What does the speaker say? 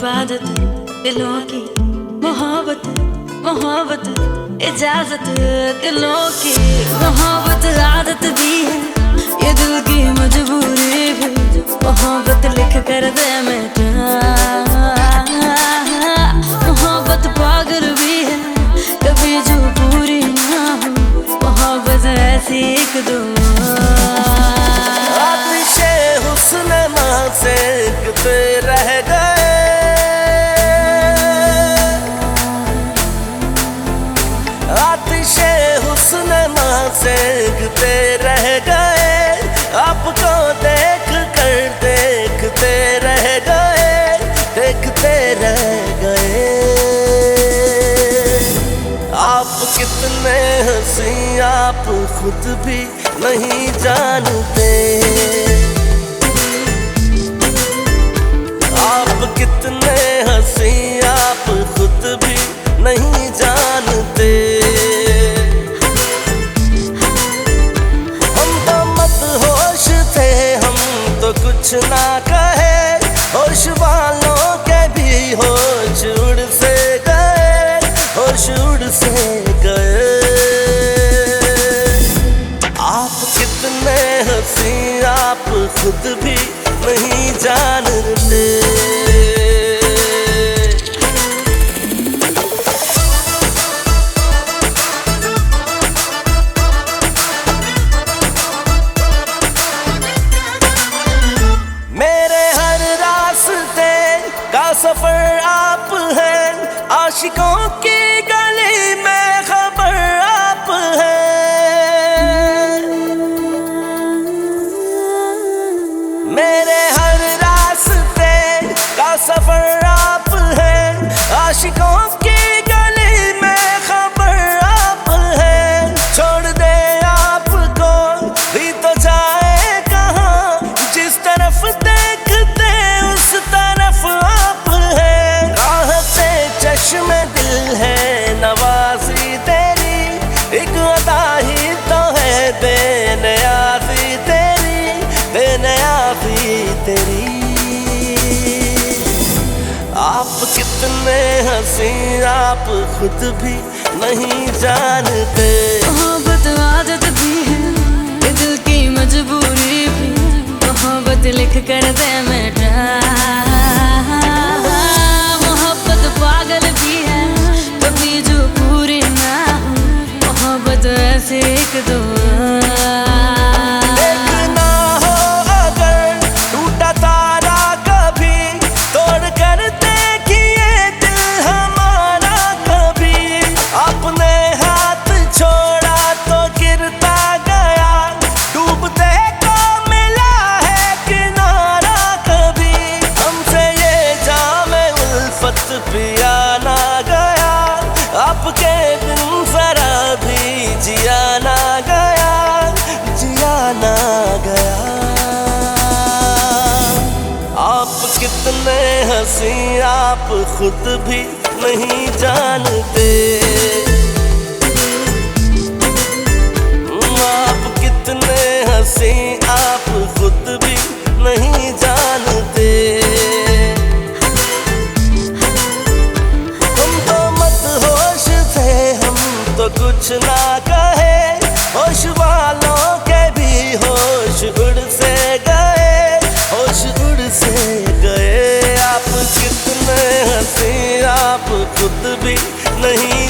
इबादत दिलों की, मोहब्बत मोहब्बत इजाजत दिलों की, मोहब्बत आदत भी है ये दिल की मजबूरी भी, मोहब्बत लिख कर दे मिटा, मोहब्बत पागल भी है कभी जो पूरी ना हो, मोहब्बत ऐसी एक दुआ। आतिशे हुस्न से रह गए, आतिशे हुस्न से रह गए, आपको देख कर देखते रह गए, देखते रह गए। आप कितने हंसी आप खुद भी नहीं जानते, आप कितने हंसी आप खुद भी नहीं जानते। हम तो मत होश थे, हम तो कुछ ना कहे, होश वालों के भी होश उड़ से गए, होश उड़ से गए। आप कितने हंसी आप खुद भी नहीं जानते। मेरे हर रास्ते का सफर आप हैं, आशिकों की गली में खबर आप हैं। मेरे हर रास्ते का सफर आप हैं, आशिकों की गली में खबर आप हैं। छोड़ दे आपको भी तो जाए कहाँ, जिस तरफ देखते उस तरफ आप हैं। राहते चश्मे दिल है नवाजी तेरी, एक अदा ही तो है बेनियाज़ी तेरी, बेनियाज़ी तेरी। आप कितने हंसी आप खुद भी नहीं जानते। मोहब्बत आदत भी है ये दिल की मजबूरी भी, मोहब्बत लिख कर दे मिटा, मोहब्बत पागल भी है कभी जो पूरी ना हो, मोहब्बत ऐसे एक दुआ। देखना हो अगर टूटा तारा कभी, तोड़ कर देखिए दिल हमारा कभी। आपने हाथ छोड़ा तो गिरता गया, डूबते को मिला है किनारा कभी। हमसे ये जामे उल्फत पिया ना गया, आपके बिन जरा भी जिया ना गया, जिया ना गया। आप कितने हंसी आप खुद भी नहीं जानते। आप कितने हंसी आप खुद भी नहीं जानते। हम तो मत होश थे, हम तो कुछ ना कहे, होश वालों के भी होश उड़ से गए, होश उड़ से गए। आप कितने हंसी आप खुद भी नहीं